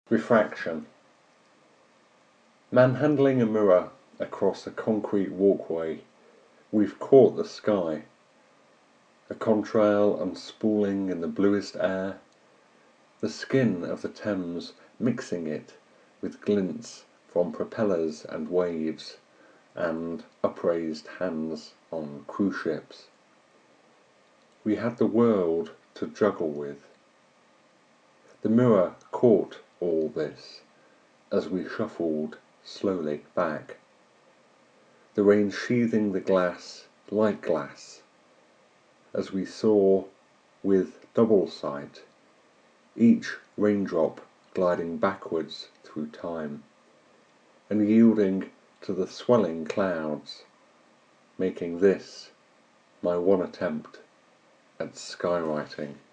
Refraction. Manhandling a mirror across a concrete walkway, we've caught the sky, a contrail unspooling in the bluest air, the skin of the Thames mixing it with glints from propellers and waves, and upraised hands on cruise ships. We had the world to juggle with. The mirror caught all this as we shuffled slowly back, the rain sheathing the glass like glass, as we saw with double sight, each raindrop gliding backwards through time, and yielding to the swelling clouds, making this my one attempt at skywriting.